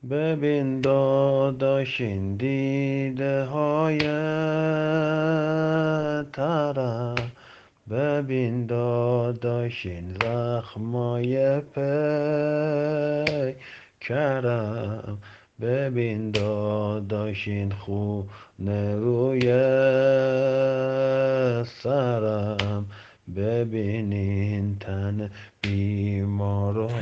ببین داداش این دیده های ترم، ببین داداش این زخمای پیکرم، ببین داداش این خونه روی سرم، ببین این تن بیمار و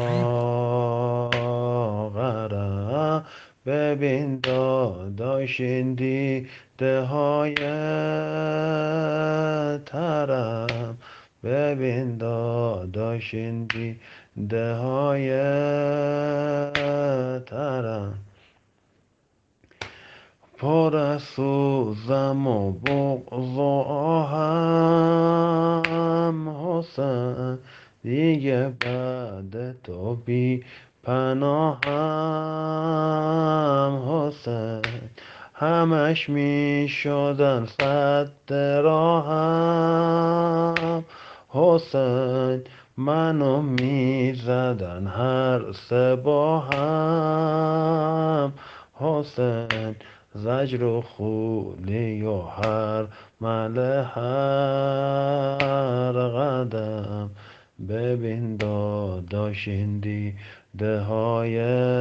لاغرم، ببین داداش این دیده های ترم، ببین داداش این دیده های ترم. پر از سوزم و بغض و آهم حسین، دیگه بعد تو بی پناهم حسین، همش می شدن سد راهم حسین، منو می زدن هر سه با هم حسین، زجر و خولی و هر مله هر قدم، ببین داداش این دیده های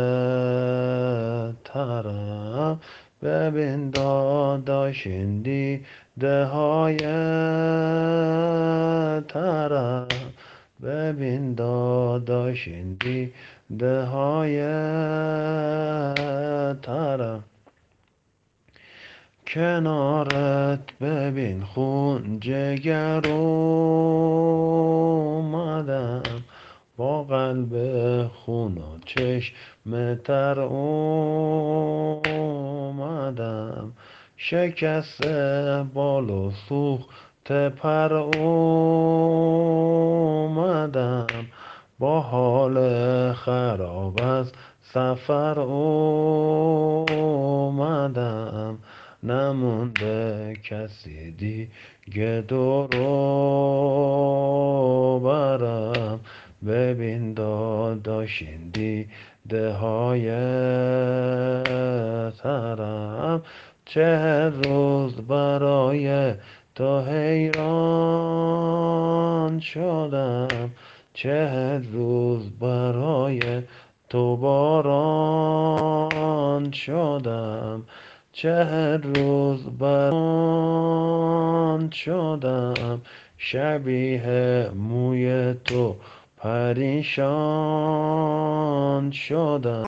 ترم، ببین داداش این دیده های ترم، ببین داداش این دیده های ترم. کنارت ببین خون جگر اومدم، با قلب خون و چشم تر اومدم، شکست بال و سوخت پر اومدم، با حال خراب از سفر اومدم، نمونده کسی دیگه دورو برم، ببین داداش این دیده های ترم، 40 روز برای تو حیران شدم، 40 روز برای تو باران شدم، 40 روز بران شدم، شبیه موی تو پریشان شدم.